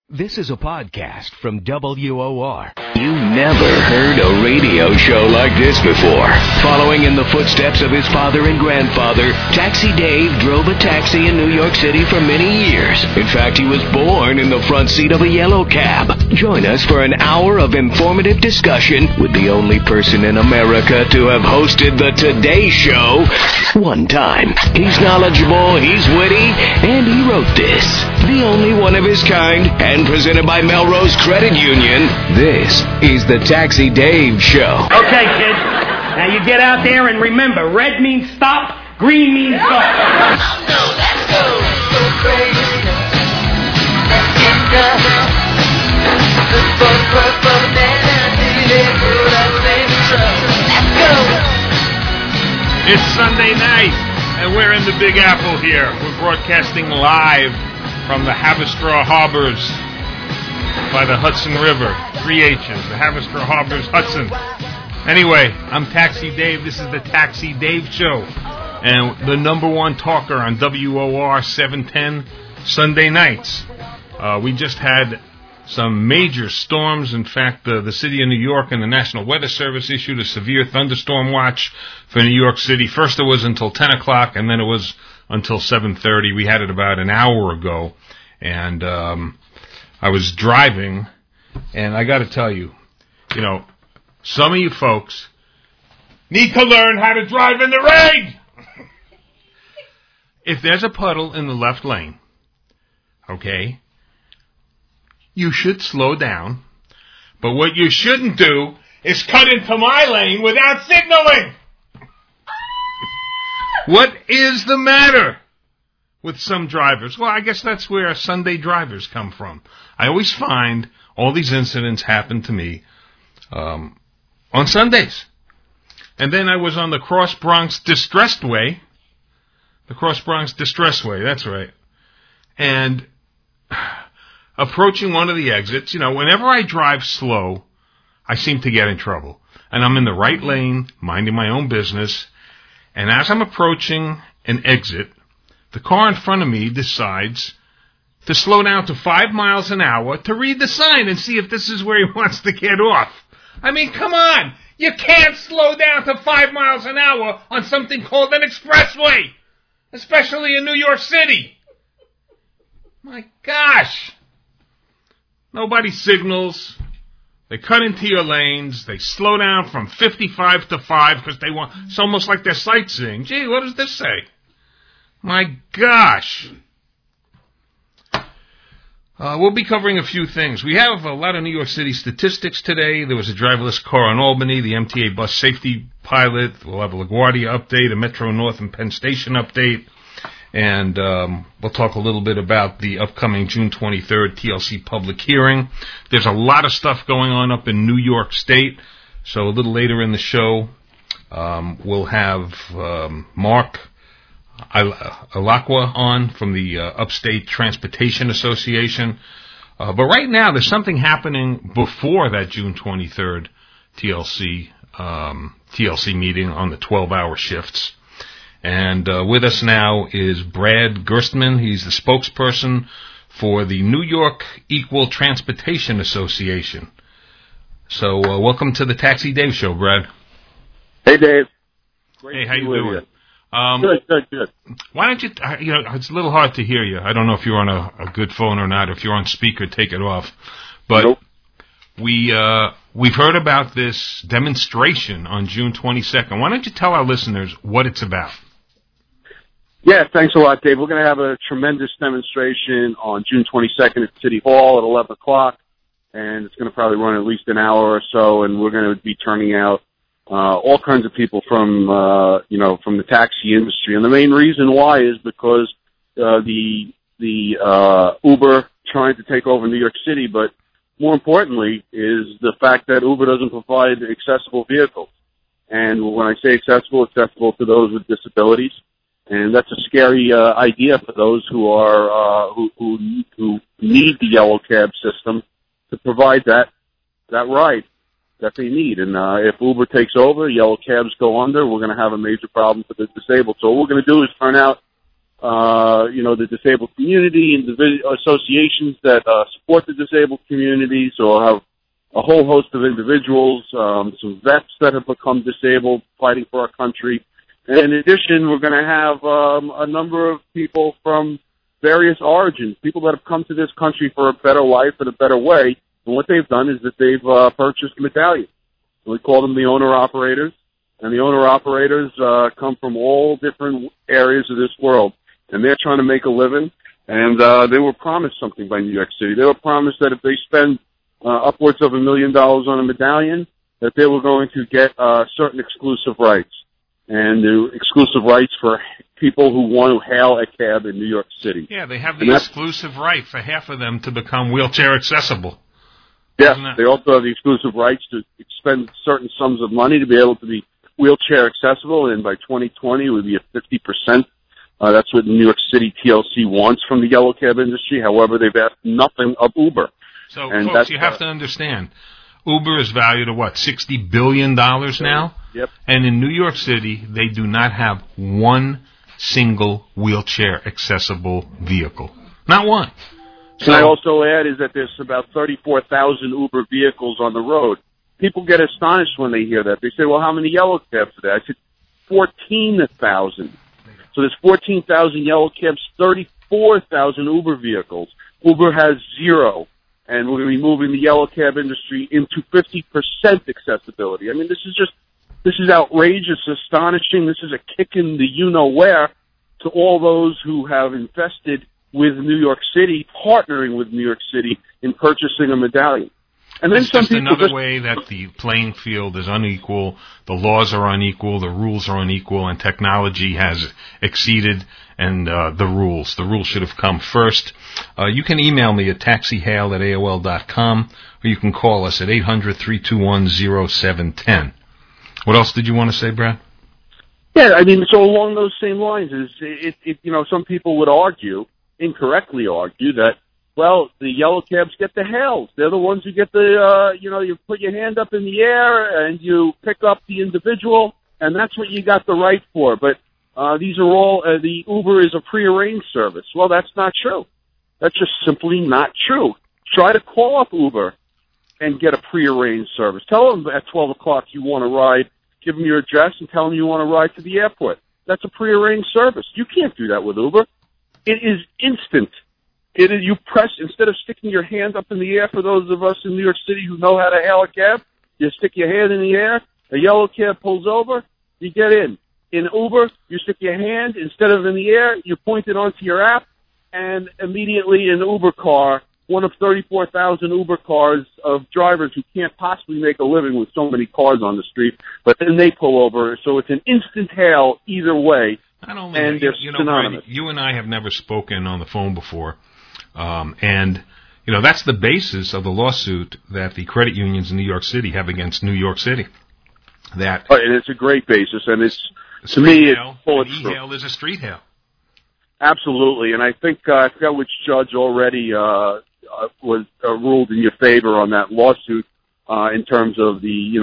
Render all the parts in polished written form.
This is a podcast from WOR. You never heard a radio show like this before. Following in the footsteps of his father and grandfather, Taxi Dave drove a taxi in New York City for many years. In fact, he was born in the front seat of a yellow cab. Join us for an hour of informative discussion with the only person in America to have hosted the Today Show one time. He's knowledgeable, he's witty, and he wrote this. The only one of his kind, and presented by Melrose Credit Union, this is the Taxi Dave Show. Okay, kids. Now you get out there and remember, red means stop, green means go. Let's go crazy. Let's get down. Let's go. It's Sunday night, and we're in the Big Apple here. We're broadcasting live from the Haverstraw Harbors by the Hudson River. 3 H's, the Haverstraw Harbors, Hudson. Anyway, I'm Taxi Dave. This is the Taxi Dave Show. And the number one talker on WOR 710 Sunday nights. We just had some major storms. In fact, the city of New York and the National Weather Service issued a severe thunderstorm watch for New York City. First it was until 10 o'clock, and then it was until 7:30. We had it about an hour ago. And I was driving, and I got to tell you, some of you folks need to learn how to drive in the rain. If there's a puddle in the left lane, okay, you should slow down. But what you shouldn't do is cut into my lane without signaling. What is the matter with some drivers? Well, I guess that's where Sunday drivers come from. I always find all these incidents happen to me on Sundays. And then I was on the Cross Bronx Distressed Way. The Cross Bronx Distress Way, that's right. And approaching one of the exits, whenever I drive slow, I seem to get in trouble. And I'm in the right lane, minding my own business. And as I'm approaching an exit, the car in front of me decides to slow down to 5 miles an hour to read the sign and see if this is where he wants to get off. I mean, come on. You can't slow down to 5 miles an hour on something called an expressway, especially in New York City. My gosh. Nobody signals. They cut into your lanes. They slow down from 55 to 5 because they want, it's almost like they're sightseeing. Gee, what does this say? My gosh. We'll be covering a few things. We have a lot of New York City statistics today. There was a driverless car in Albany, the MTA bus safety pilot. We'll have a LaGuardia update, a Metro North and Penn Station update. And we'll talk a little bit about the upcoming June 23rd TLC public hearing. There's a lot of stuff going on up in New York State. So a little later in the show, we'll have Mark Alakwa on from the Upstate Transportation Association. But right now, there's something happening before that June 23rd TLC meeting on the 12-hour shifts. And with us now is Brad Gerstmann. He's the spokesperson for the New York Equal Transportation Association. So welcome to the Taxi Dave Show, Brad. Hey, Dave. Great. Hey, how you doing? Good. Why don't you, it's a little hard to hear you. I don't know if you're on a good phone or not. If you're on speaker, take it off. But nope. We've heard about this demonstration on June 22nd. Why don't you tell our listeners what it's about? Yeah, thanks a lot, Dave. We're going to have a tremendous demonstration on June 22nd at City Hall at 11 o'clock, and it's going to probably run at least an hour or so, and we're going to be turning out all kinds of people from the taxi industry. And the main reason why is because the Uber trying to take over New York City, but more importantly is the fact that Uber doesn't provide accessible vehicles. And when I say accessible to those with disabilities. And that's a scary idea for those who are who need the yellow cab system to provide that ride that they need. And if Uber takes over, yellow cabs go under, we're going to have a major problem for the disabled. So what we're going to do is turn out the disabled community, associations that support the disabled community. So I'll have a whole host of individuals, some vets that have become disabled fighting for our country. And in addition, we're going to have a number of people from various origins, people that have come to this country for a better life and a better way. And what they've done is that they've purchased medallions. So we call them the owner-operators. And the owner-operators come from all different areas of this world. And they're trying to make a living. And they were promised something by New York City. They were promised that if they spend upwards of $1 million on a medallion, that they were going to get certain exclusive rights. And the exclusive rights for people who want to hail a cab in New York City. Yeah, they have the exclusive right for half of them to become wheelchair accessible. Yeah, they also have the exclusive rights to expend certain sums of money to be able to be wheelchair accessible, and by 2020 it would be at 50%. That's what New York City TLC wants from the yellow cab industry. However, they've asked nothing of Uber. So, folks, you have to understand, Uber is valued at what, $60 billion now? Yep. And in New York City, they do not have one single wheelchair accessible vehicle. Not one. Can I also add is that there's about 34,000 Uber vehicles on the road. People get astonished when they hear that. They say, well, how many yellow cabs are there? I said, 14,000. So there's 14,000 yellow cabs, 34,000 Uber vehicles. Uber has 0. And we're going to be moving the yellow cab industry into 50% accessibility. I mean, this is outrageous, astonishing. This is a kick in the you-know-where to all those who have invested with New York City, partnering with New York City in purchasing a medallion. And then it's some just people another way that the playing field is unequal, the laws are unequal, the rules are unequal, and technology has exceeded and the rules. The rules should have come first. You can email me at taxihail@AOL.com, or you can call us at 800-321-0710. What else did you want to say, Brad? Yeah, I mean, so along those same lines, some people would argue, incorrectly argue, that, well, the yellow cabs get the hails. They're the ones who get you put your hand up in the air and you pick up the individual, and that's what you got the right for. But these are all, the Uber is a prearranged service. Well, that's not true. That's just simply not true. Try to call up Uber and get a prearranged service. Tell them at 12 o'clock you want to ride. Give them your address and tell them you want to ride to the airport. That's a prearranged service. You can't do that with Uber. It is instant. You press, instead of sticking your hand up in the air, for those of us in New York City who know how to hail a cab, you stick your hand in the air, a yellow cab pulls over, you get in. In Uber, you stick your hand, instead of in the air, you point it onto your app, and immediately an Uber car, one of 34,000 Uber cars of drivers who can't possibly make a living with so many cars on the street, but then they pull over, so it's an instant hail either way. Not only and they're synonymous. Brad, you and I have never spoken on the phone before, and that's the basis of the lawsuit that the credit unions in New York City have against New York City. And it's a great basis, and it's to me it's full of truth. E-hail is a street hail. Absolutely, and I think I forgot which judge already was ruled in your favor on that lawsuit in terms of the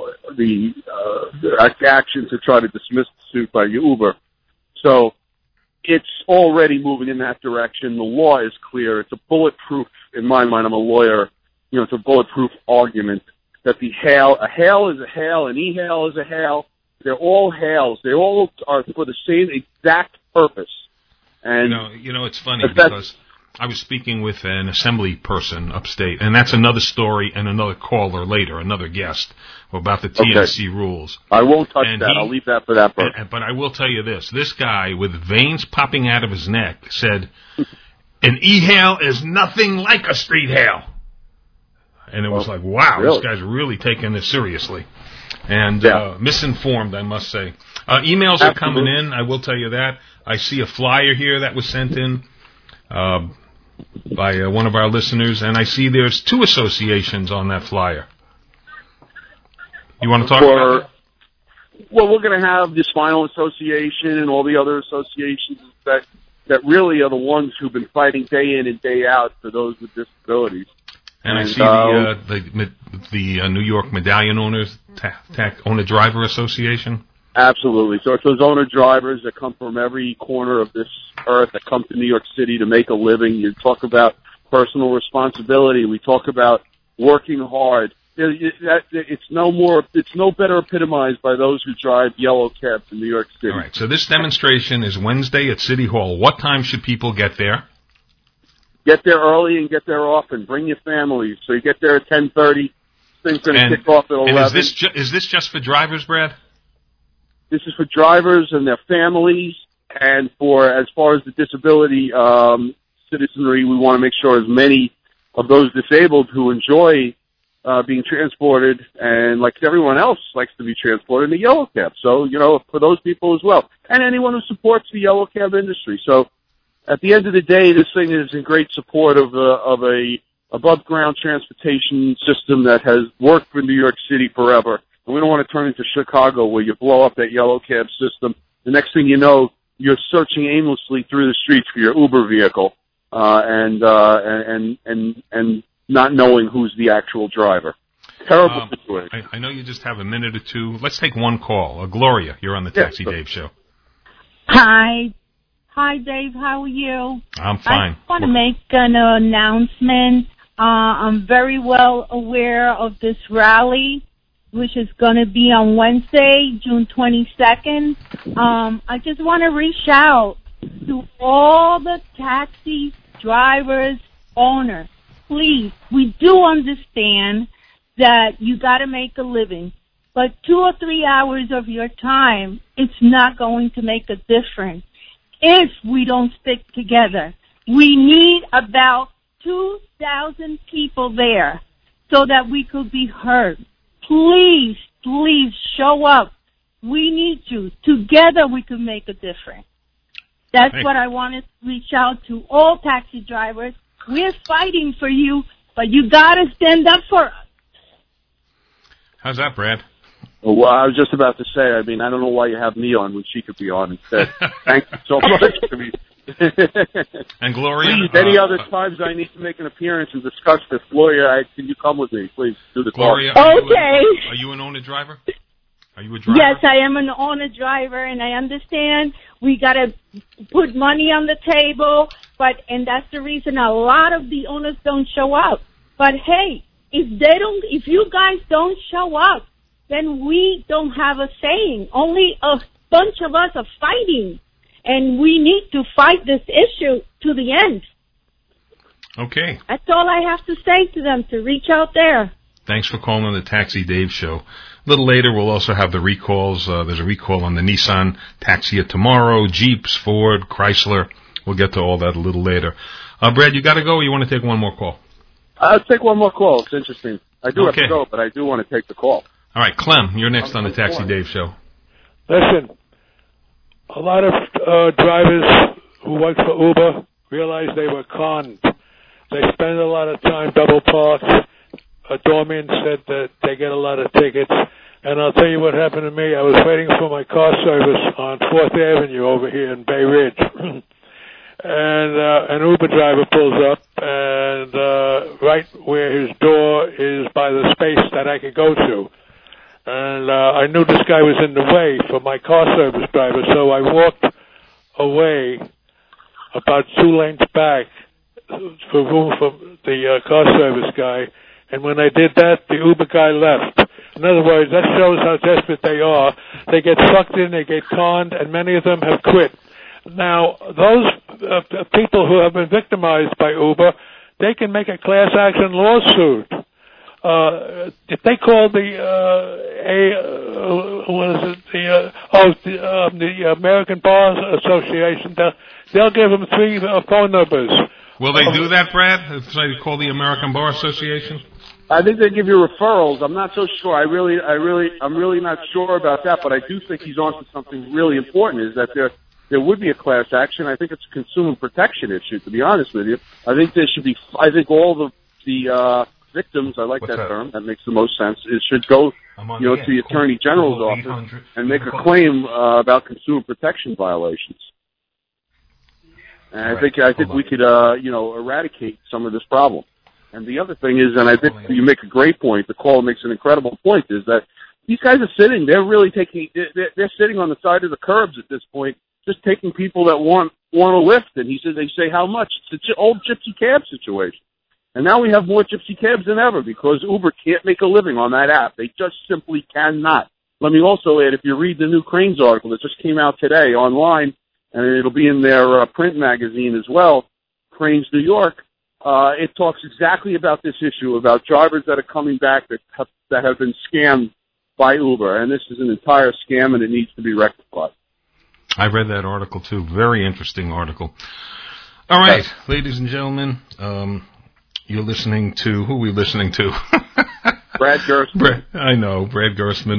action to try to dismiss the suit by Uber. So it's already moving in that direction. The law is clear. It's a bulletproof, in my mind, I'm a lawyer, it's a bulletproof argument that a hail is a hail, an e-hail is a hail. They're all hails. They all are for the same exact purpose. And it's funny because I was speaking with an assembly person upstate, and that's another story and another caller later, another guest, about the TNC rules. I won't touch that. I'll leave that for that person. But I will tell you this. This guy with veins popping out of his neck said, an e-hail is nothing like a street hail. And it was like, wow, really? This guy's really taking this seriously. And misinformed, I must say. Emails are coming in, I will tell you that. I see a flyer here that was sent in by one of our listeners, and I see there's 2 associations on that flyer. You want to talk about that? Well, we're going to have the Spinal Association and all the other associations that really are the ones who've been fighting day in and day out for those with disabilities. And I see the New York Medallion Owners Owner Driver Association. Absolutely. So it's those owner-drivers that come from every corner of this earth that come to New York City to make a living. You talk about personal responsibility. We talk about working hard. It's no better epitomized by those who drive yellow cabs in New York City. All right. So this demonstration is Wednesday at City Hall. What time should people get there? Get there early and get there often. Bring your families. So you get there at 10:30. Things going to kick off at 11. And is this just for drivers, Brad? This is for drivers and their families, and for as far as the disability citizenry, we want to make sure as many of those disabled who enjoy being transported, and like everyone else likes to be transported in a yellow cab. So, for those people as well, and anyone who supports the yellow cab industry. So, at the end of the day, this thing is in great support of a above ground transportation system that has worked for New York City forever. And we don't want to turn into Chicago where you blow up that yellow cab system. The next thing you know, you're searching aimlessly through the streets for your Uber vehicle, and not knowing who's the actual driver. Terrible situation. I know you just have a minute or two. Let's take one call. Gloria, you're on the Taxi Dave Show. Hi, Dave. How are you? I'm fine. I want to make an announcement. I'm very well aware of this rally, which is going to be on Wednesday, June 22nd. I just want to reach out to all the taxi drivers, owners. Please, we do understand that you got to make a living, but 2 or 3 hours of your time, it's not going to make a difference if we don't stick together. We need about 2,000 people there so that we could be heard. Please show up. We need you. Together we can make a difference. That's what I want to reach out to all taxi drivers. We're fighting for you, but you got to stand up for us. How's that, Brad? Well, I was just about to say, I don't know why you have me on when she could be on instead. Thank you so much. And Gloria? Please, any other times I need to make an appearance and discuss this, Gloria, can you come with me? Please, do the call. Gloria, Okay. Are you an owner driver? Are you a driver? Yes, I am an owner driver, and I understand we got to put money on the table, and that's the reason a lot of the owners don't show up. But hey, if you guys don't show up, then we don't have a saying. Only a bunch of us are fighting, and we need to fight this issue to the end. Okay. That's all I have to say to them, to reach out there. Thanks for calling the Taxi Dave Show. A little later, we'll also have the recalls. There's a recall on the Nissan Taxia tomorrow, Jeeps, Ford, Chrysler. We'll get to all that a little later. Brad, you got to go, or you want to take one more call? I'll take one more call. It's interesting. I do have to go, but I do want to take the call. All right, Clem, you're next on the Taxi Dave Show. Listen, a lot of drivers who work for Uber realized they were conned. They spend a lot of time double parked. A doorman said that they get a lot of tickets. And I'll tell you what happened to me. I was waiting for my car service on 4th Avenue over here in Bay Ridge. And an Uber driver pulls up, and right where his door is by the space that I could go to. And I knew this guy was in the way for my car service driver, so I walked away about 2 lanes back for room for the car service guy. And when I did that, the Uber guy left. In other words, that shows how desperate they are. They get sucked in, they get conned, and many of them have quit. Now, those people who have been victimized by Uber, they can make a class action lawsuit. If they call the American Bar Association, they'll give them 3 phone numbers. Will they do that, Brad? If they call the American Bar Association? I think they give you referrals. I'm not so sure. I'm really not sure about that, but I do think he's on to something really important, is that there would be a class action. I think it's a consumer protection issue, to be honest with you. I think there should be, all the victims, I like that term, that makes the most sense, it should go, to the Attorney General's office and make a claim about consumer protection violations. And I think we could, eradicate some of this problem. And the other thing is, and I think you make a great point, the caller makes an incredible point, is that these guys are sitting. They're really taking. They're sitting on the side of the curbs at this point, just taking people that want a lift. And they say how much? It's the old gypsy cab situation. And now we have more gypsy cabs than ever because Uber can't make a living on that app. They just simply cannot. Let me also add, if you read the new Cranes article that just came out today online, and it'll be in their print magazine as well, Cranes New York, it talks exactly about this issue, about drivers that are coming back that have been scammed by Uber. And this is an entire scam, and it needs to be rectified. I read that article, too. Very interesting article. All right, ladies and gentlemen, you're listening to... Who are we listening to? Brad Gerstmann. I know, Brad Gerstmann.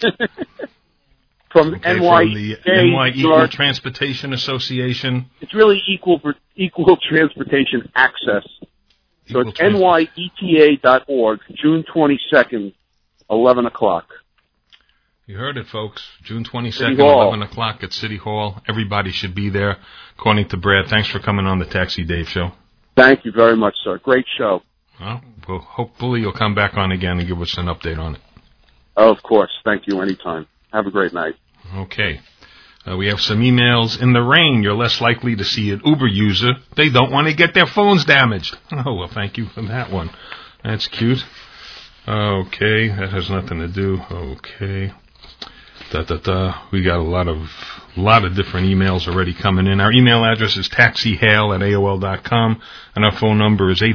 From the NY Equal Transportation Association. It's really equal transportation access. So it's nyeta.org, June 22nd, 11 o'clock. You heard it, folks. June 22nd, 11 o'clock at City Hall. Everybody should be there, according to Brad. Thanks for coming on the Taxi Dave Show. Thank you very much, sir. Great show. Well, hopefully you'll come back on again and give us an update on it. Oh, of course. Thank you anytime. Have a great night. Okay. We have some emails. In the rain, you're less likely to see an Uber user. They don't want to get their phones damaged. Oh, well, thank you for that one. That's cute. Okay, that has nothing to do. Okay. We got a lot of different emails already coming in. Our email address is taxihail@aol.com, and our phone number is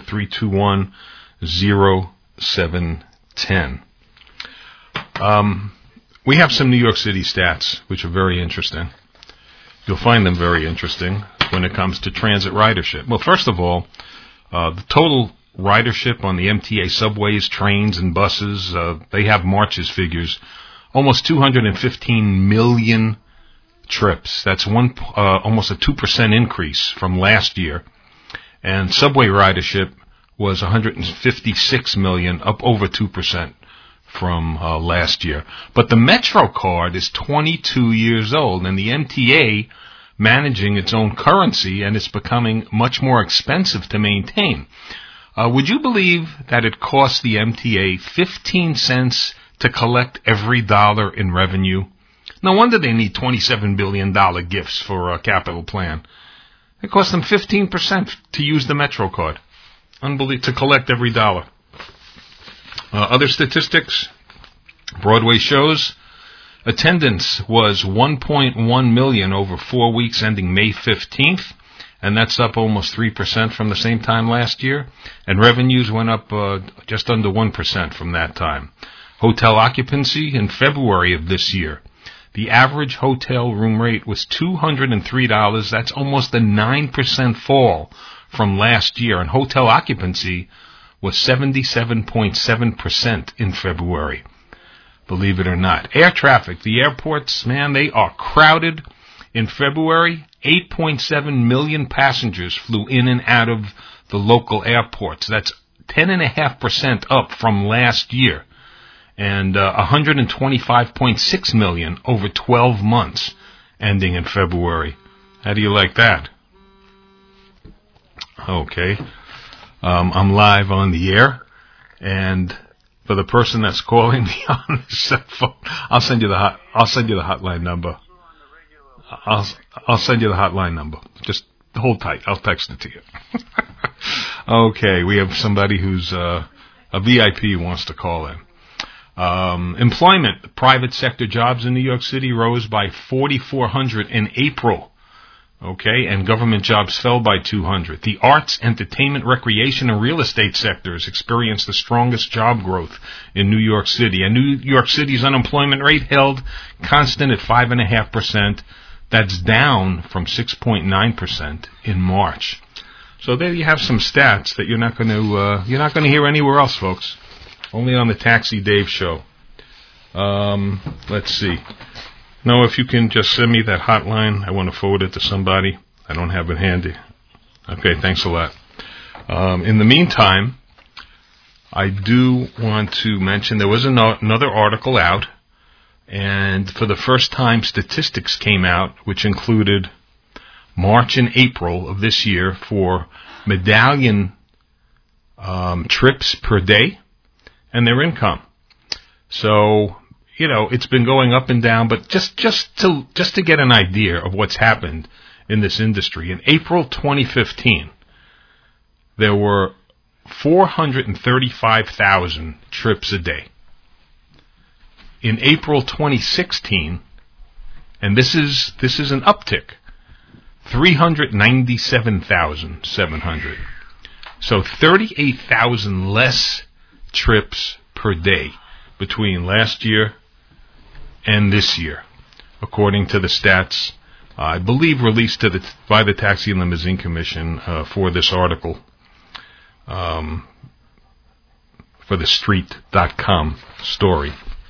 800-321-0710. We have some New York City stats, which are very interesting. You'll find them very interesting when it comes to transit ridership. Well, first of all, the total ridership on the MTA subways, trains, and buses, they have March's figures. Almost 215 million trips. That's almost a 2% increase from last year. And subway ridership was 156 million, up over 2% from last year. But the Metro card is 22 years old, and the MTA managing its own currency, and it's becoming much more expensive to maintain. Would you believe that it costs the MTA 15 cents to collect every dollar in revenue? No wonder they need $27 billion gifts for a capital plan. It costs them 15% to use the Metro card. Unbelievable, to collect every dollar. Other statistics, Broadway shows. Attendance was 1.1 million over 4 weeks ending May 15th, and that's up almost 3% from the same time last year. And revenues went up just under 1% from that time. Hotel occupancy in February of this year. The average hotel room rate was $203. That's almost a 9% fall from last year. And hotel occupancy was 77.7% in February. Believe it or not. Air traffic. The airports, man, they are crowded. In February, 8.7 million passengers flew in and out of the local airports. That's 10.5% up from last year. And 125.6 million over 12 months, ending in February. How do you like that? Okay. I'm live on the air, and for the person that's calling me on the cell phone, I'll send you the hotline number. I'll send you the hotline number. Just hold tight. I'll text it to you. Okay, we have somebody who's a VIP wants to call in. Employment, private sector jobs in New York City rose by 4,400 in April. Okay, and government jobs fell by 200. The arts, entertainment, recreation, and real estate sectors experienced the strongest job growth in New York City. And New York City's unemployment rate held constant at 5.5%. That's down from 6.9% in March. So there you have some stats that you're not going to hear anywhere else, folks. Only on the Taxi Dave Show. Let's see. No, if you can just send me that hotline, I want to forward it to somebody. I don't have it handy. Okay, thanks a lot. In the meantime, I do want to mention there was another article out, and for the first time, statistics came out, which included March and April of this year for medallion trips per day and their income. So, it's been going up and down, but just to get an idea of what's happened in this industry, in April 2015, there were 435,000 trips a day. In April 2016, and this is an uptick, 397,700. So 38,000 less trips per day between last year and this year, according to the stats, I believe, released by the Taxi and Limousine Commission for this article, for the Street.com story.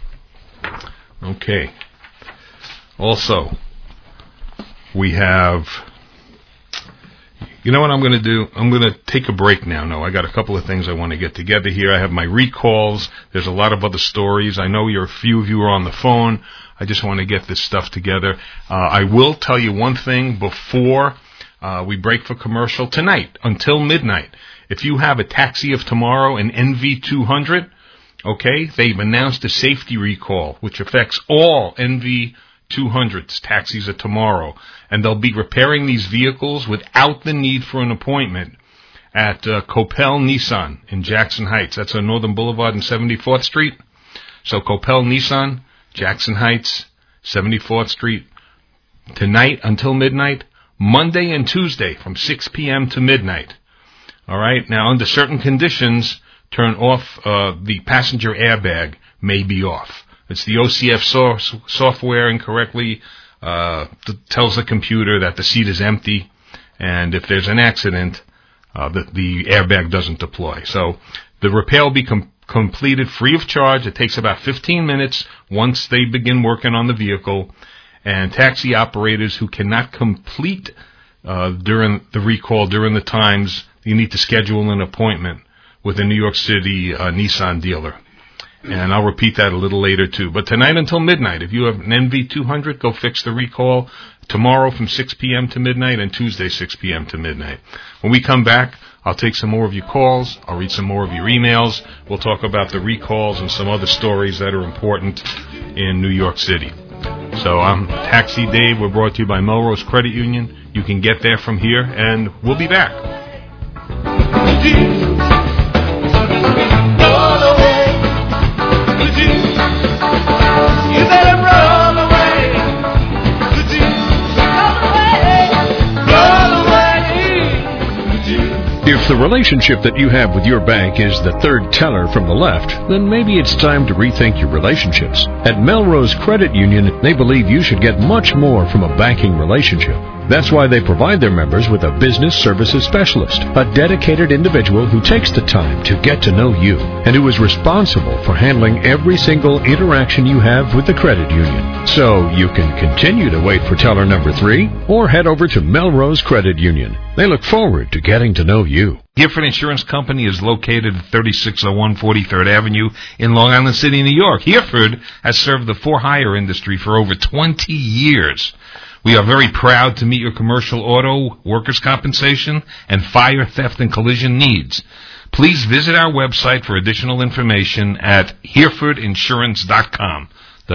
Okay. Also, we have... You know what I'm going to do? I'm going to take a break now. No, I got a couple of things I want to get together here. I have my recalls. There's a lot of other stories. I know a few of you are on the phone. I just want to get this stuff together. I will tell you one thing before we break for commercial tonight until midnight. If you have a taxi of tomorrow, an NV200, okay, they've announced a safety recall, which affects all NV200s, taxis of tomorrow. And they'll be repairing these vehicles without the need for an appointment at Coppell Nissan in Jackson Heights. That's on Northern Boulevard and 74th Street. So Coppell Nissan, Jackson Heights, 74th Street, tonight until midnight, Monday and Tuesday from 6 p.m. to midnight. All right? Now, under certain conditions, turn off the passenger airbag may be off. It's the OCF software incorrectly tells the computer that the seat is empty, and if there's an accident, the airbag doesn't deploy. So the repair will be completed free of charge. It takes about 15 minutes once they begin working on the vehicle, and taxi operators who cannot complete during the recall during the times, you need to schedule an appointment with a New York City Nissan dealer. And I'll repeat that a little later, too. But tonight until midnight, if you have an NV200, go fix the recall. Tomorrow from 6 p.m. to midnight, and Tuesday 6 p.m. to midnight. When we come back, I'll take some more of your calls. I'll read some more of your emails. We'll talk about the recalls and some other stories that are important in New York City. So I'm Taxi Dave. We're brought to you by Melrose Credit Union. You can get there from here, and we'll be back. If the relationship that you have with your bank is the third teller from the left, then maybe it's time to rethink your relationships. At Melrose Credit Union, they believe you should get much more from a banking relationship. That's why they provide their members with a business services specialist, a dedicated individual who takes the time to get to know you and who is responsible for handling every single interaction you have with the credit union. So you can continue to wait for teller number 3 or head over to Melrose Credit Union. They look forward to getting to know you. Hereford Insurance Company is located at 3601 43rd Avenue in Long Island City, New York. Hereford has served the for-hire industry for over 20 years. We are very proud to meet your commercial auto, workers' compensation, and fire, theft, and collision needs. Please visit our website for additional information at HerefordInsurance.com,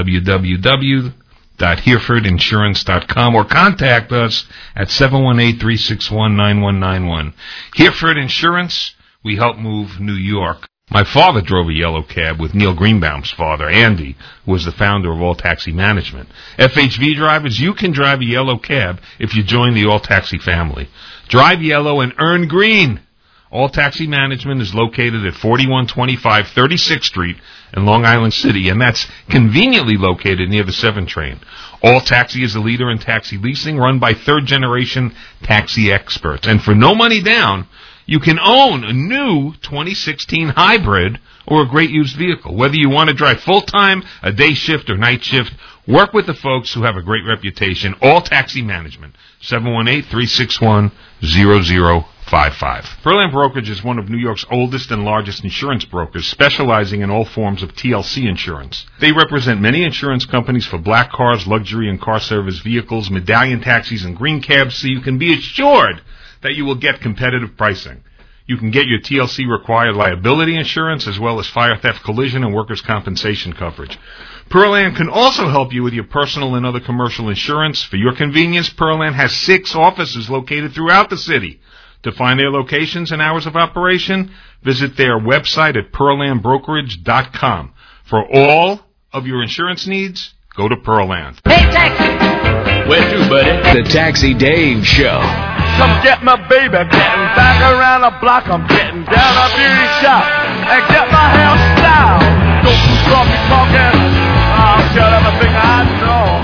www.HerefordInsurance.com, or contact us at 718-361-9191. Hereford Insurance, we help move New York. My father drove a yellow cab with Neil Greenbaum's father, Andy, who was the founder of All Taxi Management. FHV drivers, you can drive a yellow cab if you join the All Taxi family. Drive yellow and earn green. All Taxi Management is located at 4125 36th Street in Long Island City, and that's conveniently located near the 7 train. All Taxi is a leader in taxi leasing, run by third-generation taxi experts. And for no money down, you can own a new 2016 hybrid or a great used vehicle. Whether you want to drive full-time, a day shift, or night shift, work with the folks who have a great reputation. All Taxi Management, 718-361-0055. Berlin Brokerage is one of New York's oldest and largest insurance brokers, specializing in all forms of TLC insurance. They represent many insurance companies for black cars, luxury and car service vehicles, medallion taxis, and green cabs, so you can be assured that you will get competitive pricing. You can get your TLC required liability insurance as well as fire theft, collision, and workers' compensation coverage. Pearland can also help you with your personal and other commercial insurance. For your convenience, Pearland has 6 offices located throughout the city. To find their locations and hours of operation, visit their website at pearlandbrokerage.com. For all of your insurance needs, go to Pearland. Hey, taxi! Where to, buddy? The Taxi Dave Show. Come get my baby, getting back around the block. I'm getting down a beauty shop and get my hair styled. Don't you stop me talking, I'll tell everything I know.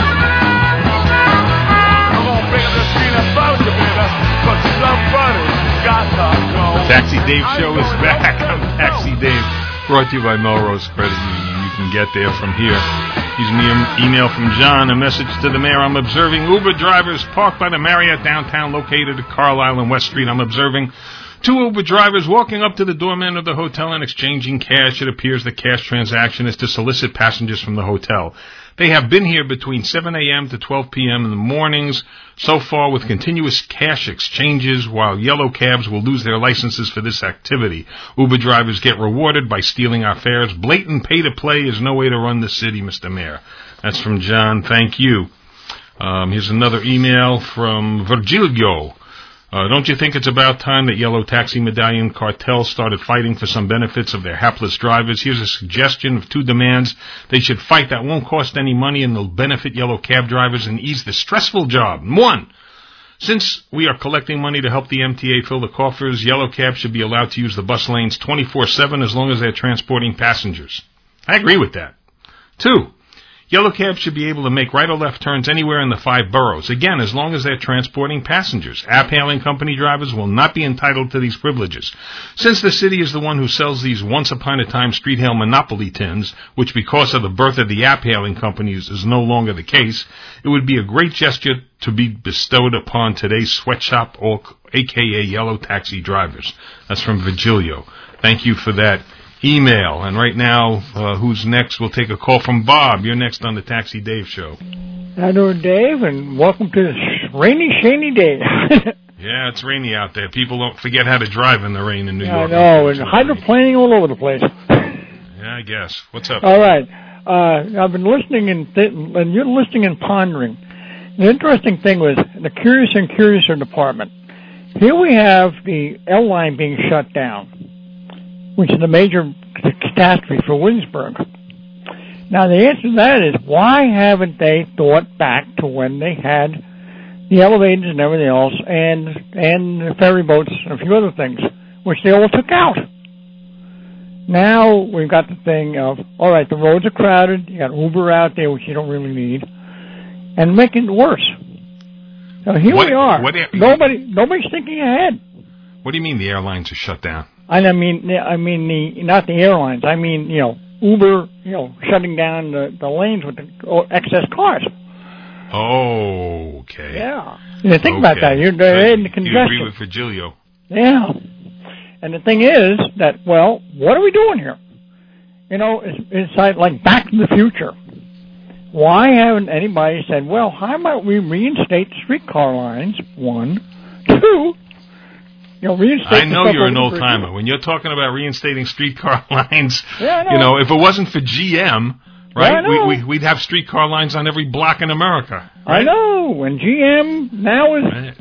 I'm gonna bring up the scene and bounce you, baby, but somebody's got to go. The Taxi Dave Show is back. I'm Taxi Dave, brought to you by Melrose Credit Union. You can get there from here. Here's an email from John, a message to the mayor. I'm observing Uber drivers parked by the Marriott downtown located at Carlisle and West Street. I'm observing 2 Uber drivers walking up to the doorman of the hotel and exchanging cash. It appears the cash transaction is to solicit passengers from the hotel. They have been here between 7 a.m. to 12 p.m. in the mornings, so far with continuous cash exchanges, while yellow cabs will lose their licenses for this activity. Uber drivers get rewarded by stealing our fares. Blatant pay-to-play is no way to run the city, Mr. Mayor. That's from John. Thank you. Here's another email from Virgilio. Don't you think it's about time that Yellow Taxi Medallion cartel started fighting for some benefits of their hapless drivers? Here's a suggestion of 2 demands they should fight that won't cost any money and will benefit yellow cab drivers and ease the stressful job. 1. Since we are collecting money to help the MTA fill the coffers, yellow cabs should be allowed to use the bus lanes 24/7 as long as they're transporting passengers. I agree with that. 2. Yellow cabs should be able to make right or left turns anywhere in the 5 boroughs, again, as long as they're transporting passengers. App-hailing company drivers will not be entitled to these privileges. Since the city is the one who sells these once-upon-a-time street-hail monopoly tins, which because of the birth of the app-hailing companies is no longer the case, it would be a great gesture to be bestowed upon today's sweatshop, a.k.a. Yellow Taxi drivers. That's from Virgilio. Thank you for that email. And right now, who's next? We'll take a call from Bob. You're next on the Taxi Dave Show. Hello, Dave, and welcome to this rainy, shady day. Yeah, it's rainy out there. People don't forget how to drive in the rain in New York. I know, and hydroplaning all over the place. Yeah, I guess. What's up? All right. I've been listening and you're listening and pondering. The interesting thing was the Curious and Curiouser department. Here we have the L line being shut down, which is a major catastrophe for Williamsburg. Now, the answer to that is, why haven't they thought back to when they had the elevators and everything else, and the ferry boats and a few other things, which they all took out? Now we've got the thing of, all right, the roads are crowded, you got Uber out there, which you don't really need, and making it worse. So here we are. Nobody's thinking ahead. What do you mean the airlines are shut down? I mean not the airlines. I mean, Uber, shutting down the lanes with the excess cars. Oh, okay. Yeah. Think about that. They're in the congestion. You agree with Virgilio. Yeah. And the thing is that, well, what are we doing here? It's like Back to the Future. Why haven't anybody said, well, how about we reinstate streetcar lines? 1, 2. I know you're an old timer. When you're talking about reinstating streetcar lines, yeah, I know. If it wasn't for GM, right, yeah, we'd have streetcar lines on every block in America. Right? I know. And GM now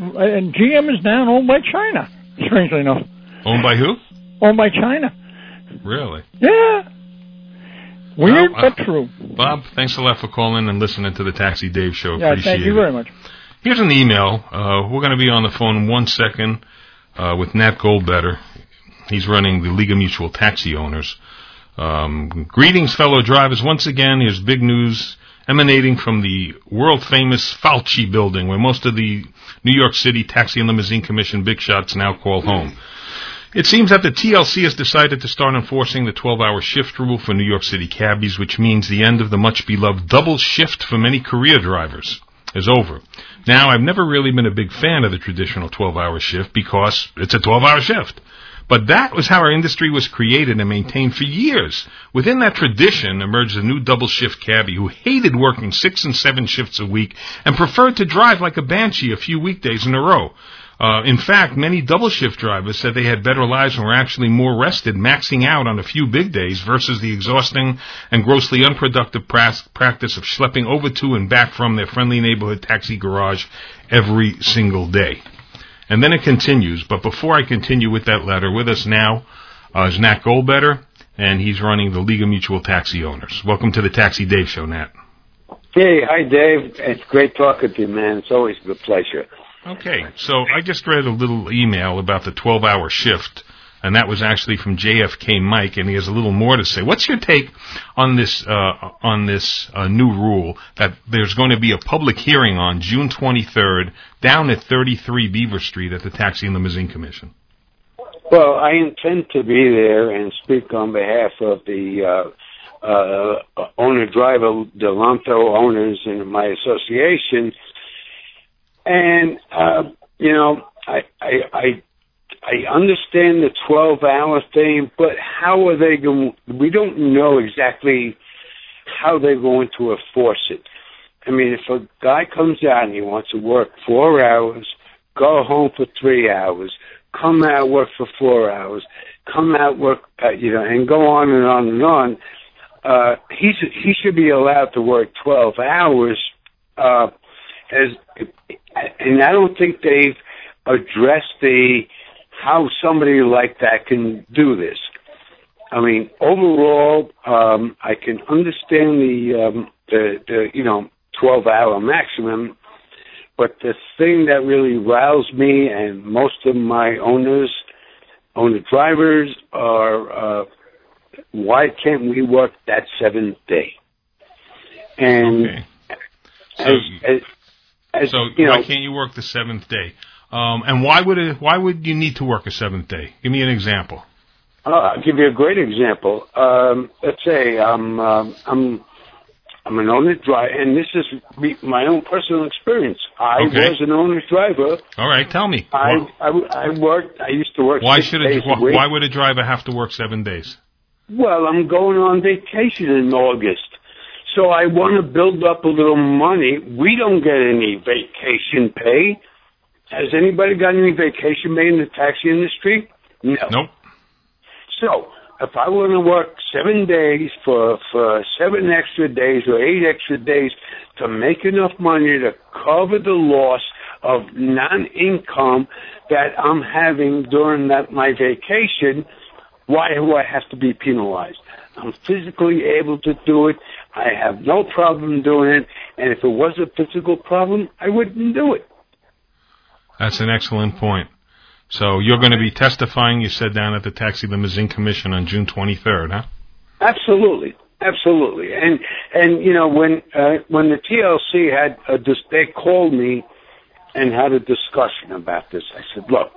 is now owned by China. Strangely enough. Owned by who? Owned by China. Really? Yeah. Weird, but true. Bob, thanks a lot for calling and listening to the Taxi Dave Show. Yeah, Appreciate thank you very much. Here's an email. We're going to be on the phone 1 second. With Nat Goldbetter. He's running the League of Mutual Taxi Owners. Greetings, fellow drivers. Once again, here's big news emanating from the world-famous Fauci building, where most of the New York City Taxi and Limousine Commission big shots now call home. It seems that the TLC has decided to start enforcing the 12-hour shift rule for New York City cabbies, which means the end of the much-beloved double shift for many career drivers is over. Now, I've never really been a big fan of the traditional 12-hour shift because it's a 12-hour shift. But that was how our industry was created and maintained for years. Within that tradition emerged a new double-shift cabbie who hated working 6 and 7 shifts a week and preferred to drive like a banshee a few weekdays in a row. In fact, many double-shift drivers said they had better lives and were actually more rested, maxing out on a few big days versus the exhausting and grossly unproductive practice of schlepping over to and back from their friendly neighborhood taxi garage every single day. And then it continues, but before I continue with that letter, with us now is Nat Goldbetter, and he's running the League of Mutual Taxi Owners. Welcome to the Taxi Dave Show, Nat. Hey, hi, Dave. It's great talking to you, man. It's always a pleasure. Okay, so I just read a little email about the 12-hour shift, and that was actually from JFK Mike, and he has a little more to say. What's your take on this new rule that there's going to be a public hearing on June 23rd down at 33 Beaver Street at the Taxi and Limousine Commission? Well, I intend to be there and speak on behalf of the owner-driver, Delonto owners in my association. And, I understand the 12-hour thing, but how are they going? We don't know exactly how they're going to enforce it. I mean, if a guy comes out and he wants to work 4 hours, go home for 3 hours, come out, work for 4 hours, come out, work, and go on and on and on, he should be allowed to work 12 hours, and I don't think they've addressed how somebody like that can do this. I mean, overall, I can understand the 12-hour maximum, but the thing that really riles me and most of my owner drivers are, why can't we work that seventh day? And okay. Why can't you work the seventh day? And why would you need to work a seventh day? Give me an example. I'll give you a great example. Let's say I'm an owner driver, and this is my own personal experience. I was an owner driver. All right, tell me. I used to work. Why would a driver have to work 7 days? Well, I'm going on vacation in August. So I want to build up a little money. We don't get any vacation pay. Has anybody got any vacation pay in the taxi industry? No. Nope. So if I want to work 7 days for 7 extra days or 8 extra days to make enough money to cover the loss of non-income that I'm having during my vacation, why do I have to be penalized? I'm physically able to do it. I have no problem doing it. And if it was a physical problem, I wouldn't do it. That's an excellent point. So you're going to be testifying, you said, down at the Taxi Limousine Commission on June 23rd, huh? Absolutely. Absolutely. And when the TLC had they called me and had a discussion about this, I said, look,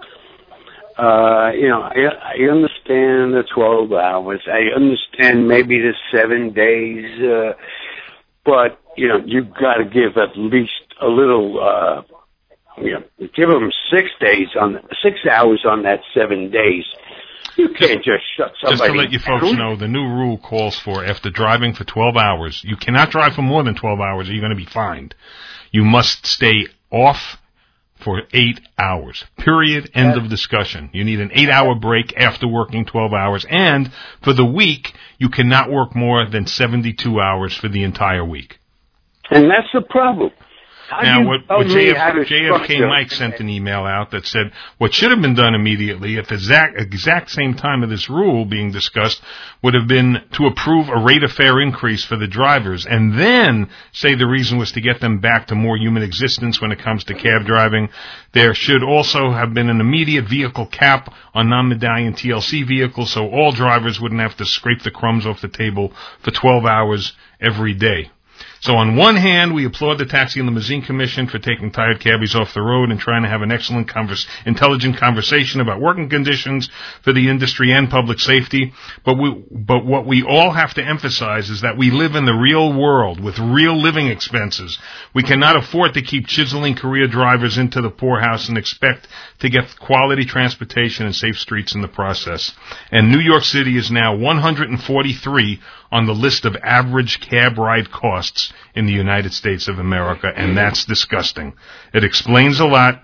I understand the 12 hours. I understand maybe the 7 days, but, you've got to give at least a little, give them 6 hours on that 7 days. You can't just shut somebody down. Just to let you folks know, the new rule calls for, after driving for 12 hours, you cannot drive for more than 12 hours or you're going to be fined. You must stay off for 8 hours. Period. End of discussion. You need an 8-hour break after working 12 hours. And for the week, you cannot work more than 72 hours for the entire week. And that's the problem. Now, what JFK Mike sent an email out that said what should have been done immediately at the exact same time of this rule being discussed would have been to approve a rate of fare increase for the drivers and then say the reason was to get them back to more human existence when it comes to cab driving. There should also have been an immediate vehicle cap on non-medallion TLC vehicles so all drivers wouldn't have to scrape the crumbs off the table for 12 hours every day. So on one hand, we applaud the Taxi and Limousine Commission for taking tired cabbies off the road and trying to have an excellent, intelligent conversation about working conditions for the industry and public safety. But what we all have to emphasize is that we live in the real world with real living expenses. We cannot afford to keep chiseling career drivers into the poorhouse and expect to get quality transportation and safe streets in the process. And New York City is now 143 on the list of average cab ride costs in the United States of America, and that's disgusting. It explains a lot,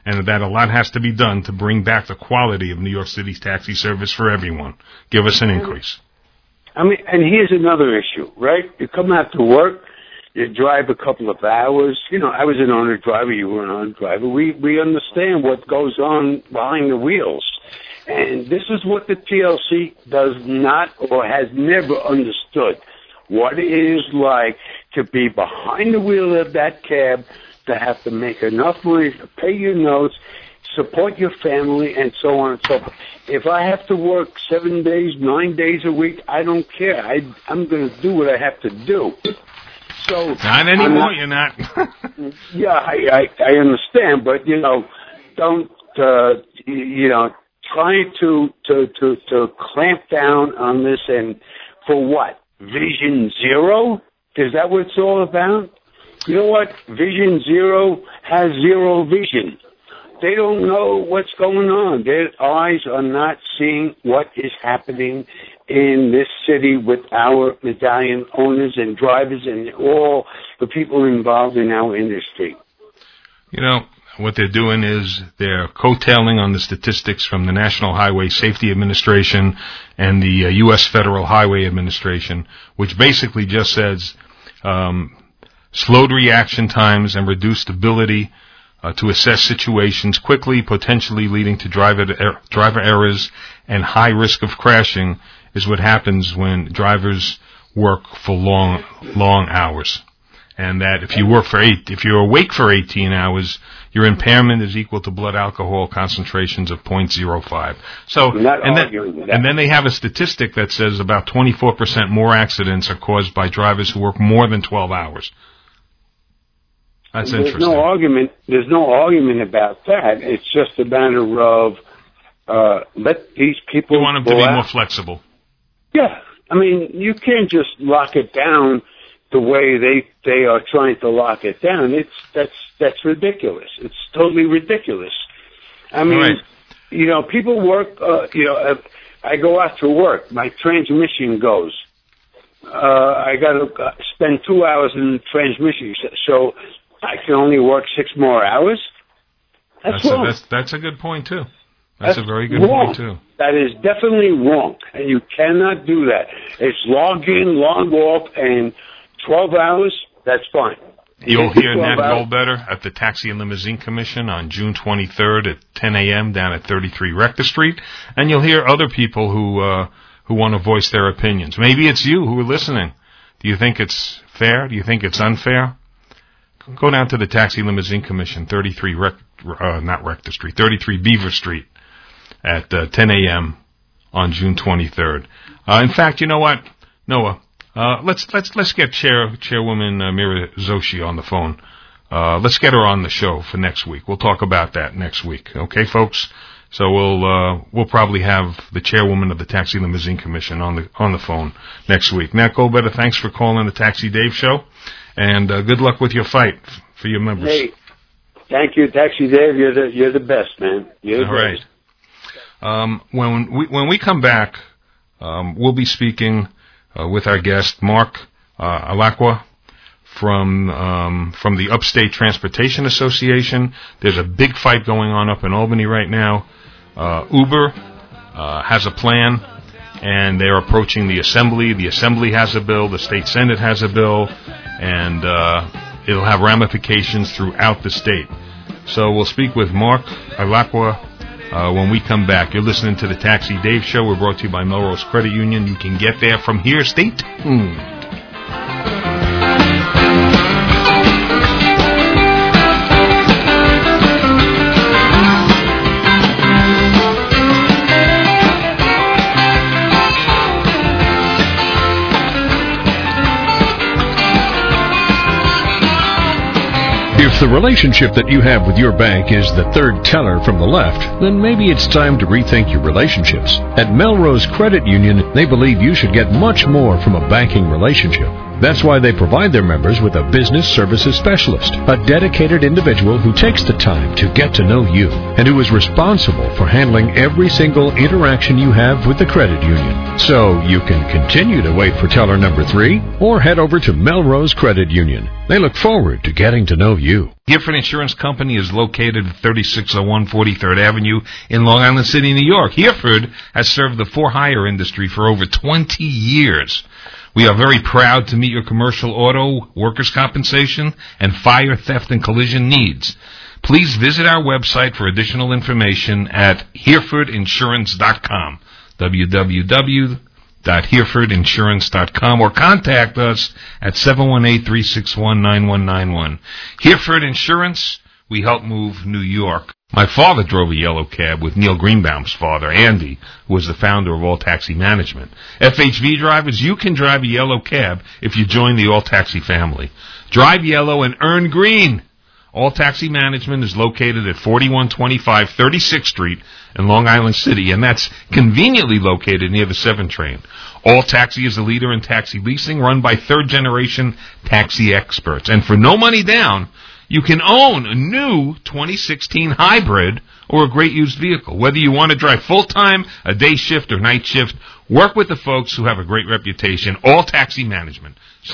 and that a lot has to be done to bring back the quality of New York City's taxi service for everyone. Give us an increase. I mean, and here's another issue, right? You come out to work, you drive a couple of hours. You know, I was an owner driver, you were an owner driver. We understand what goes on behind the wheels. And this is what the TLC does not or has never understood. What it is like to be behind the wheel of that cab, to have to make enough money to pay your notes, support your family, and so on and so forth. If I have to work 7 days, 9 days a week, I don't care. I'm going to do what I have to do. So not anymore, you're not. Yeah, I understand, but, you know, don't, you know, try to clamp down on this, and for what? Vision Zero? Is that what it's all about? You know what? Vision Zero has zero vision. They don't know what's going on. Their eyes are not seeing what is happening in this city with our medallion owners and drivers and all the people involved in our industry. You know, what they're doing is they're coattailing on the statistics from the National Highway Safety Administration and the U.S. Federal Highway Administration, which basically just says slowed reaction times and reduced ability to assess situations quickly, potentially leading to driver errors and high risk of crashing is what happens when drivers work for long hours. And that if you're awake for 18 hours, your impairment is equal to blood alcohol concentrations of 0.05. So, and then they have a statistic that says about 24% more accidents are caused by drivers who work more than 12 hours. That's interesting. There's no argument about that. It's just a matter of let these people. You want them to be more flexible. Yeah, I mean, you can't just lock it down the way they are trying to lock it down. That's ridiculous. It's totally ridiculous. I mean, you know, people work. You know, I go out to work. My transmission goes. I got to spend 2 hours in the transmission, so I can only work 6 more hours. That's wrong. That's a good point too. That's a very good wrong. point too. That is definitely wrong, and you cannot do that. It's log in, log off, and 12 hours. That's fine. You'll hear Nat Goldbetter at the Taxi and Limousine Commission on June 23rd at 10 a.m. down at 33 Rector Street, and you'll hear other people who want to voice their opinions. Maybe it's you who are listening. Do you think it's fair? Do you think it's unfair? Go down to the Taxi Limousine Commission, 33 Beaver Street at 10 a.m. on June 23rd. In fact, you know what, Noah? Let's get Chairwoman Mira Zoshi on the phone. Let's get her on the show for next week. We'll talk about that next week. Okay, folks? So we'll probably have the Chairwoman of the Taxi Limousine Commission on the phone next week. Nat Goldbetter, thanks for calling the Taxi Dave Show, and good luck with your fight for your members. Hey, thank you, Taxi Dave. You're the best, man. You're the best. When we come back, we'll be speaking with our guest Mark Alacqua from the Upstate Transportation Association. There's a big fight going on up in Albany right now. Uber has a plan, and they're approaching the Assembly. The Assembly has a bill. The State Senate has a bill, and it'll have ramifications throughout the state. So we'll speak with Mark Alacqua when we come back. You're listening to the Taxi Dave Show. We're brought to you by Melrose Credit Union. You can get there from here. Stay tuned. If the relationship that you have with your bank is the third teller from the left, then maybe it's time to rethink your relationships. At Melrose Credit Union, they believe you should get much more from a banking relationship. That's why they provide their members with a business services specialist, a dedicated individual who takes the time to get to know you and who is responsible for handling every single interaction you have with the credit union. So you can continue to wait for teller number 3 or head over to Melrose Credit Union. They look forward to getting to know you. Hereford Insurance Company is located at 3601 43rd Avenue in Long Island City, New York. Hereford has served the for-hire industry for over 20 years. We are very proud to meet your commercial auto, workers' compensation, and fire, theft, and collision needs. Please visit our website for additional information at HerefordInsurance.com, www.HerefordInsurance.com, or contact us at 718-361-9191. Hereford Insurance, we help move New York. My father drove a yellow cab with Neil Greenbaum's father, Andy, who was the founder of All Taxi Management. FHV drivers, you can drive a yellow cab if you join the All Taxi family. Drive yellow and earn green. All Taxi Management is located at 4125 36th Street in Long Island City, and that's conveniently located near the 7 train. All Taxi is a leader in taxi leasing, run by third-generation taxi experts. And for no money down, you can own a new 2016 hybrid or a great used vehicle. Whether you want to drive full-time, a day shift, or night shift, work with the folks who have a great reputation. All Taxi Management,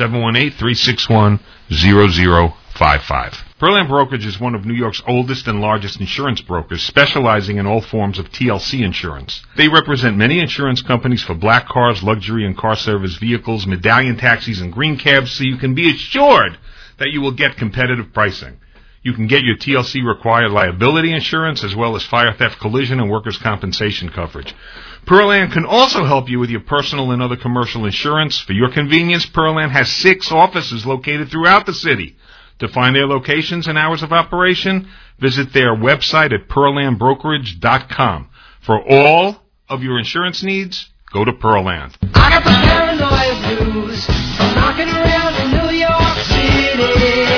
718-361-0055. Pearland Brokerage is one of New York's oldest and largest insurance brokers, specializing in all forms of TLC insurance. They represent many insurance companies for black cars, luxury and car service vehicles, medallion taxis, and green cabs, so you can be assured that you will get competitive pricing. You can get your TLC required liability insurance as well as fire, theft, collision, and workers' compensation coverage. Pearland can also help you with your personal and other commercial insurance. For your convenience, Pearland has 6 offices located throughout the city. To find their locations and hours of operation, visit their website at pearlandbrokerage.com. For all of your insurance needs, go to Pearland. I got the paranoia blues from knocking around in New York City.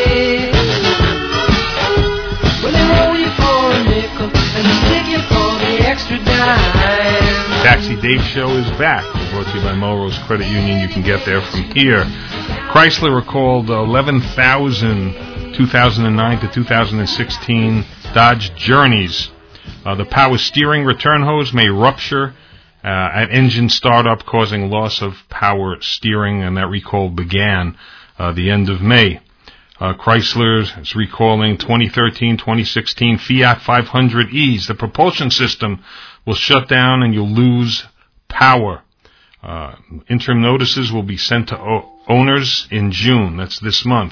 When they roll you for a nickel and they stick you for the extra dime. Taxi Dave Show is back. Brought to you by Melrose Credit Union. You can get there from here. Chrysler recalled 11,000 2009 to 2016 Dodge Journeys. The power steering return hose may rupture at engine startup, causing loss of power steering, and that recall began the end of May. Chrysler is recalling 2013, 2016 Fiat 500Es. The propulsion system will shut down and you'll lose power. Interim notices will be sent to owners in June. That's this month.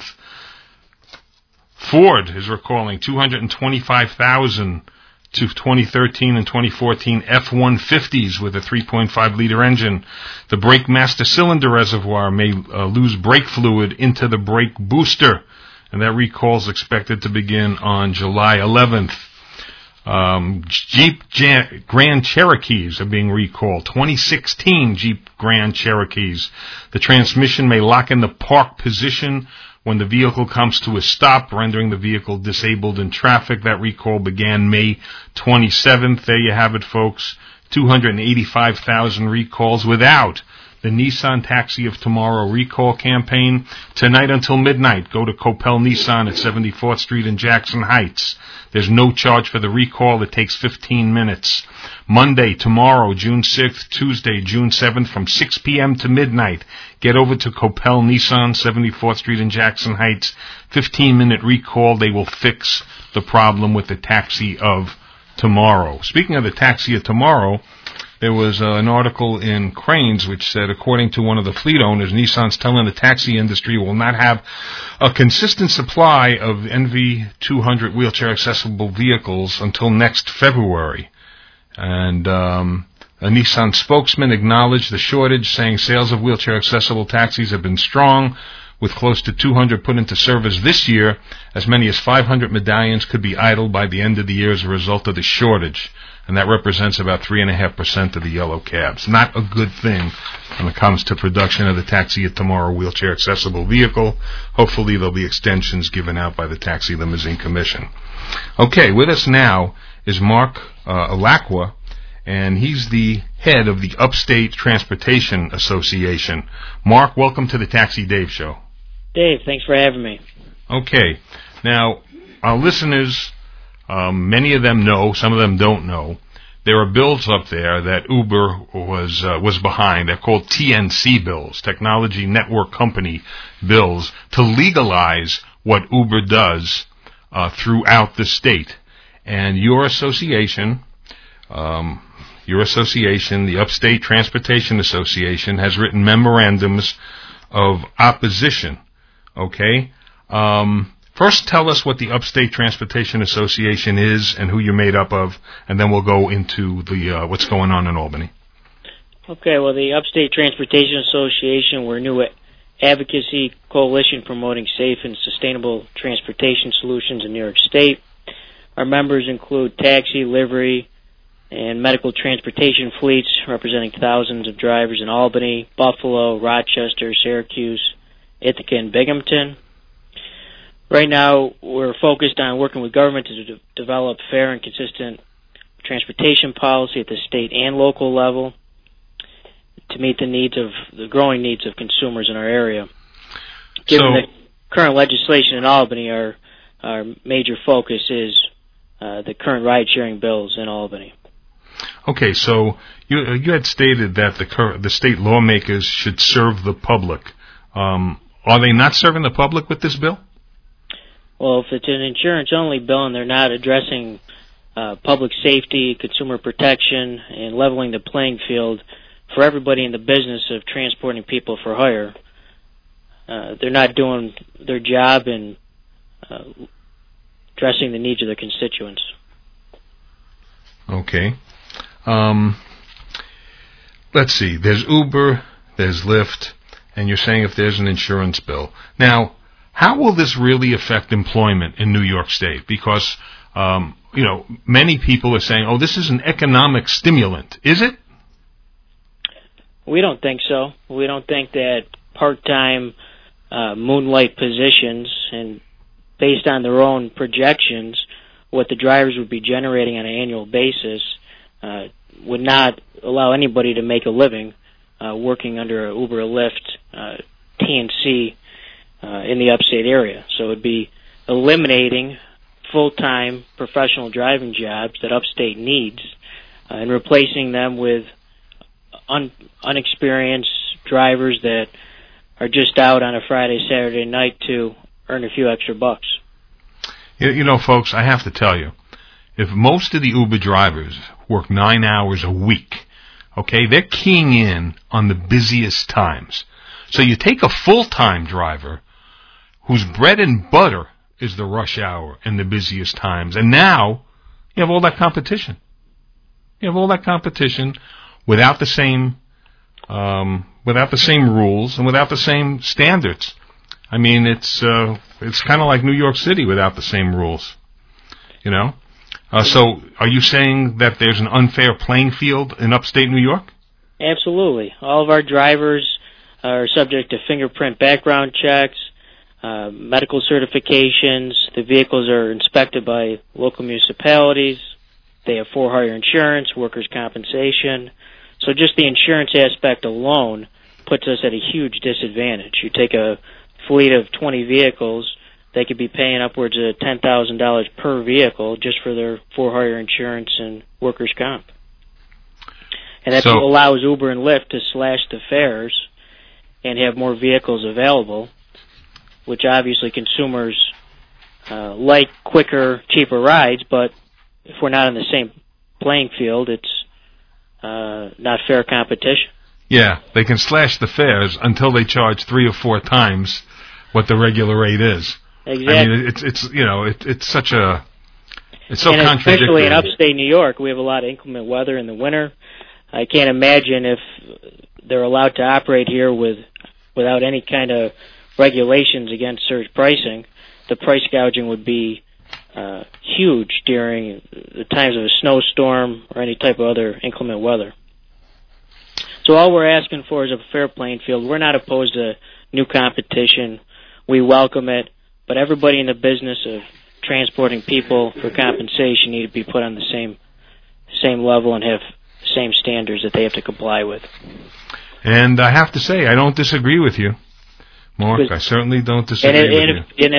Ford is recalling 225,000 to 2013 and 2014 F-150s with a 3.5-liter engine. The brake master cylinder reservoir may lose brake fluid into the brake booster, and that recall is expected to begin on July 11th. Jeep Grand Cherokees are being recalled. 2016 Jeep Grand Cherokees. The transmission may lock in the park position when the vehicle comes to a stop, rendering the vehicle disabled in traffic. That recall began May 27th. There you have it, folks. 285,000 recalls without the Nissan Taxi of Tomorrow recall campaign. Tonight until midnight, go to Coppell Nissan at 74th Street in Jackson Heights. There's no charge for the recall. It takes 15 minutes. Monday, tomorrow, June 6th, Tuesday, June 7th, from 6 p.m. to midnight. Get over to Coppell Nissan, 74th Street in Jackson Heights. 15-minute recall. They will fix the problem with the Taxi of Tomorrow. Speaking of the Taxi of Tomorrow, there was an article in Cranes which said, according to one of the fleet owners, Nissan's telling the taxi industry will not have a consistent supply of NV200 wheelchair-accessible vehicles until next February. And a Nissan spokesman acknowledged the shortage, saying sales of wheelchair-accessible taxis have been strong, with close to 200 put into service this year. As many as 500 medallions could be idle by the end of the year as a result of the shortage. And that represents about 3.5% of the yellow cabs. Not a good thing when it comes to production of the Taxi of Tomorrow wheelchair-accessible vehicle. Hopefully there'll be extensions given out by the Taxi Limousine Commission. Okay, with us now is Mark Alacqua, and he's the head of the Upstate Transportation Association. Mark, welcome to the Taxi Dave Show. Dave, thanks for having me. Okay, now our listeners, many of them know, some of them don't know, there are bills up there that Uber was behind. They're called TNC bills, Technology Network Company bills, to legalize what Uber does throughout the state. And your association, the Upstate Transportation Association, has written memorandums of opposition. Okay? First, tell us what the Upstate Transportation Association is and who you're made up of, and then we'll go into the what's going on in Albany. Okay, well, the Upstate Transportation Association, we're a new advocacy coalition promoting safe and sustainable transportation solutions in New York State. Our members include taxi, livery, and medical transportation fleets representing thousands of drivers in Albany, Buffalo, Rochester, Syracuse, Ithaca, and Binghamton. Right now, we're focused on working with government to develop fair and consistent transportation policy at the state and local level to meet the growing needs of consumers in our area. Given the current legislation in Albany, our major focus is the current ride-sharing bills in Albany. Okay, so you had stated that the state lawmakers should serve the public. Are they not serving the public with this bill? Well, if it's an insurance-only bill and they're not addressing public safety, consumer protection, and leveling the playing field for everybody in the business of transporting people for hire, they're not doing their job in addressing the needs of their constituents. Okay. Let's see. There's Uber, there's Lyft, and you're saying if there's an insurance bill. Now, how will this really affect employment in New York State? Because, many people are saying, oh, this is an economic stimulant. Is it? We don't think so. We don't think that part-time moonlight positions, and based on their own projections, what the drivers would be generating on an annual basis would not allow anybody to make a living working under a Uber or Lyft TNC in the upstate area. So it would be eliminating full-time professional driving jobs that upstate needs and replacing them with unexperienced drivers that are just out on a Friday, Saturday night to earn a few extra bucks. Folks, I have to tell you, if most of the Uber drivers work 9 hours a week, okay, they're keying in on the busiest times. So you take a full-time driver whose bread and butter is the rush hour and the busiest times, and now you have all that competition. You have all that competition without the same rules and without the same standards. I mean, it's kind of like New York City without the same rules, So are you saying that there's an unfair playing field in upstate New York? Absolutely. All of our drivers are subject to fingerprint background checks, medical certifications. The vehicles are inspected by local municipalities. They have for-hire insurance, workers' compensation. So just the insurance aspect alone puts us at a huge disadvantage. You take a fleet of 20 vehicles, they could be paying upwards of $10,000 per vehicle just for their for-hire insurance and workers' comp. And that allows Uber and Lyft to slash the fares and have more vehicles available, which obviously consumers like quicker, cheaper rides, but if we're not on the same playing field, it's not fair competition. Yeah, they can slash the fares until they charge 3 or 4 times what the regular rate is. Exactly. I mean, it's so contradictory. Especially in upstate New York, we have a lot of inclement weather in the winter. I can't imagine if they're allowed to operate here without any kind of regulations against surge pricing. The price gouging would be huge during the times of a snowstorm or any type of other inclement weather. So all we're asking for is a fair playing field. We're not opposed to new competition. We welcome it, but everybody in the business of transporting people for compensation need to be put on the same level and have the same standards that they have to comply with. And I have to say, I don't disagree with you, Mark. I certainly don't disagree with you. And if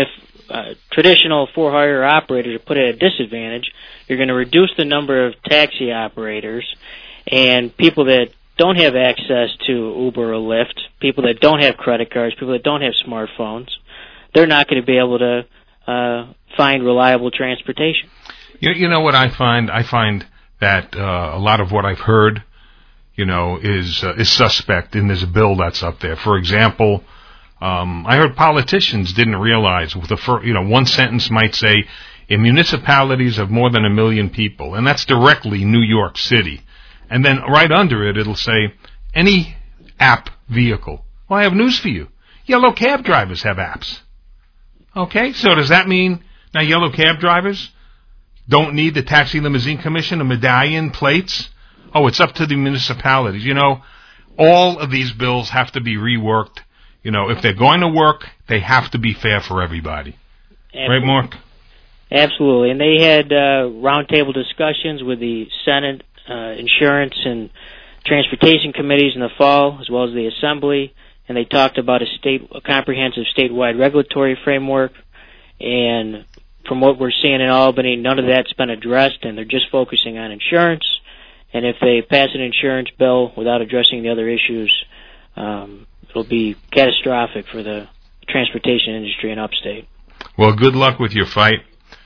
traditional for-hire operators are put at a disadvantage. You're going to reduce the number of taxi operators, and people that don't have access to Uber or Lyft, people that don't have credit cards, people that don't have smartphones, they're not going to be able to find reliable transportation. You know what I find? I find that a lot of what I've heard, is suspect in this bill that's up there. For example, I heard politicians didn't realize one sentence might say, in municipalities of more than 1 million people, and that's directly New York City. And then right under it, it'll say, any app vehicle. Well, I have news for you. Yellow cab drivers have apps. Okay, so does that mean now yellow cab drivers don't need the Taxi Limousine Commission, the medallion plates? Oh, it's up to the municipalities. All of these bills have to be reworked. If they're going to work, they have to be fair for everybody. Absolutely. Right, Mark? Absolutely. And they had roundtable discussions with the Senate Insurance and Transportation Committees in the fall, as well as the Assembly, and they talked about a comprehensive statewide regulatory framework. And from what we're seeing in Albany, none of that's been addressed, and they're just focusing on insurance. And if they pass an insurance bill without addressing the other issues, it'll be catastrophic for the transportation industry in upstate. Well, good luck with your fight.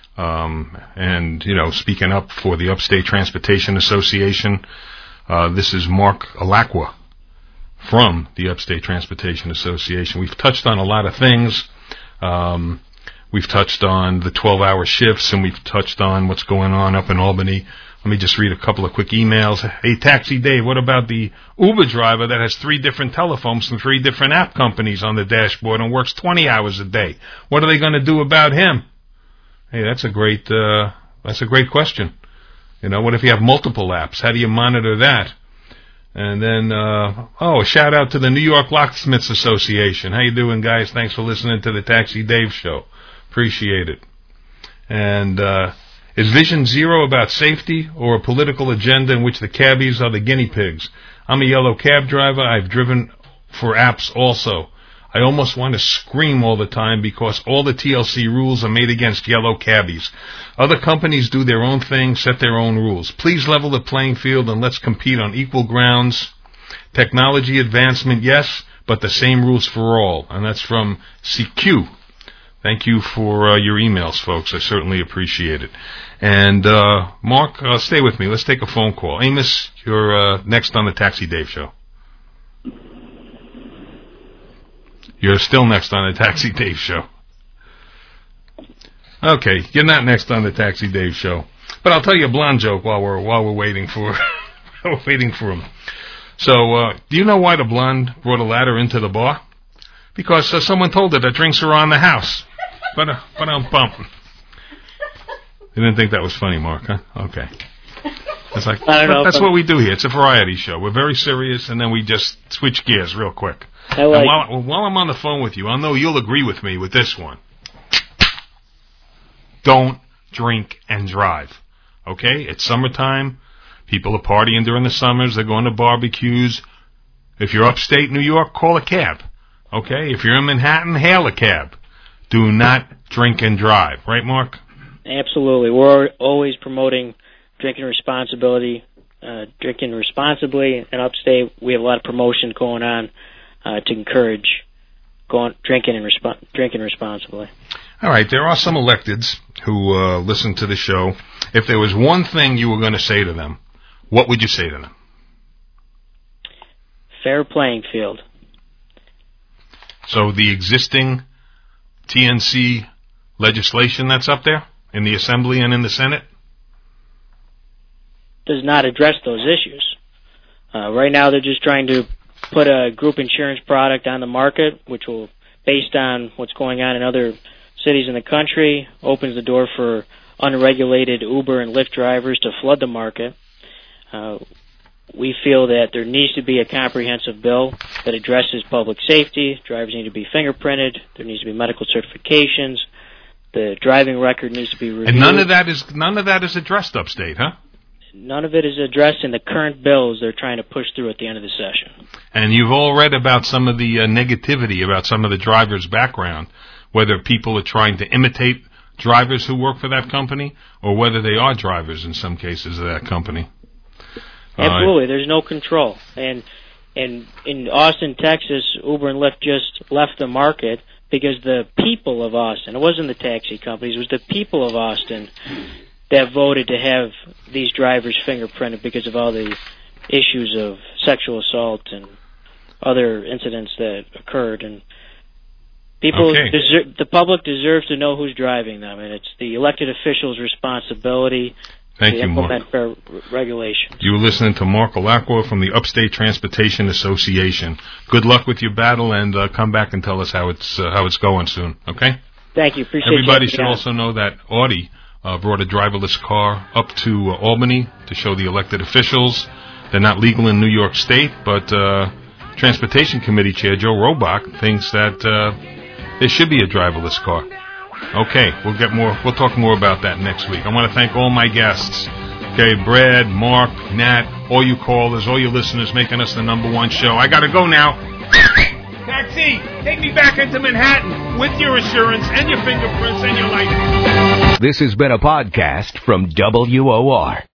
And, speaking up for the Upstate Transportation Association, this is Mark Alacqua from the Upstate Transportation Association. We've touched on a lot of things. We've touched on the 12-hour shifts, and we've touched on what's going on up in Albany. Let me just read a couple of quick emails. Hey, Taxi Dave, what about the Uber driver that has 3 different telephones from 3 different app companies on the dashboard and works 20 hours a day? What are they going to do about him? Hey, that's a great question. What if you have multiple apps? How do you monitor that? And then, a shout out to the New York Locksmiths Association. How you doing, guys? Thanks for listening to the Taxi Dave Show. Appreciate it. And, is Vision Zero about safety or a political agenda in which the cabbies are the guinea pigs? I'm a yellow cab driver. I've driven for apps also. I almost want to scream all the time because all the TLC rules are made against yellow cabbies. Other companies do their own thing, set their own rules. Please level the playing field and let's compete on equal grounds. Technology advancement, yes, but the same rules for all. And that's from CQ. Thank you for your emails, folks. I certainly appreciate it. And, Mark, stay with me. Let's take a phone call. Amos, you're next on the Taxi Dave Show. You're still next on the Taxi Dave Show. Okay, you're not next on the Taxi Dave Show. But I'll tell you a blonde joke while we're waiting for him. So, do you know why the blonde brought a ladder into the bar? Because someone told her that drinks are on the house. But I'm bumping. You didn't think that was funny, Mark, huh? Okay. That's what we do here. It's a variety show. We're very serious, and then we just switch gears real quick. And while I'm on the phone with you, I know you'll agree with me with this one. Don't drink and drive. Okay? It's summertime. People are partying during the summers. They're going to barbecues. If you're upstate New York, call a cab. Okay? If you're in Manhattan, hail a cab. Do not drink and drive. Right, Mark? Absolutely. We're always promoting drinking responsibly. In upstate, we have a lot of promotion going on to encourage drinking responsibly. All right. There are some electeds who listen to the show. If there was one thing you were going to say to them, what would you say to them? Fair playing field. So the existing TNC legislation that's up there in the Assembly and in the Senate does not address those issues. Right now they're just trying to put a group insurance product on the market, which will, based on what's going on in other cities in the country, opens the door for unregulated Uber and Lyft drivers to flood the market. We feel that there needs to be a comprehensive bill that addresses public safety. Drivers need to be fingerprinted. There needs to be medical certifications. The driving record needs to be reviewed. And none of that is addressed upstate, huh? None of it is addressed in the current bills they're trying to push through at the end of the session. And you've all read about some of the negativity about some of the drivers' background whether people are trying to imitate drivers who work for that company or whether they are drivers in some cases of that company. Absolutely. There's no control. And in Austin, Texas, Uber and Lyft just left the market because the people of Austin, it wasn't the taxi companies, it was the people of Austin that voted to have these drivers fingerprinted because of all the issues of sexual assault and other incidents that occurred. And people, the public deserves to know who's driving them, and it's the elected officials' responsibility to implement fair regulations. You were listening to Mark Alacqua from the Upstate Transportation Association. Good luck with your battle, and come back and tell us how it's going soon. Okay? Thank you. Appreciate Everybody you should also know that Audi brought a driverless car up to Albany to show the elected officials. They're not legal in New York State, but Transportation Committee Chair Joe Robach thinks that there should be a driverless car. Okay, we'll talk more about that next week. I want to thank all my guests. Okay, Brad, Mark, Nat, all you callers, all you listeners making us the #1 show. I gotta go now. Taxi, take me back into Manhattan with your insurance and your fingerprints and your license. This has been a podcast from WOR.